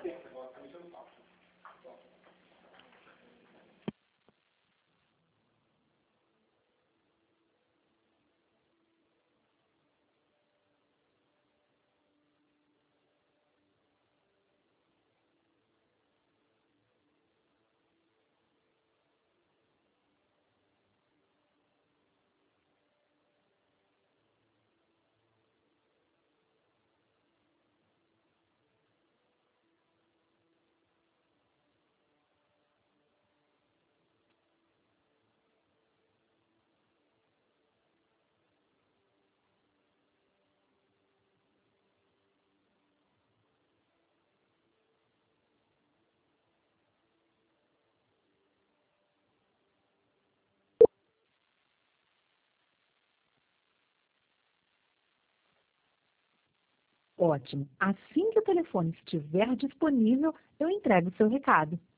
Ótimo. Assim que o telefone estiver disponível, eu entrego o seu recado.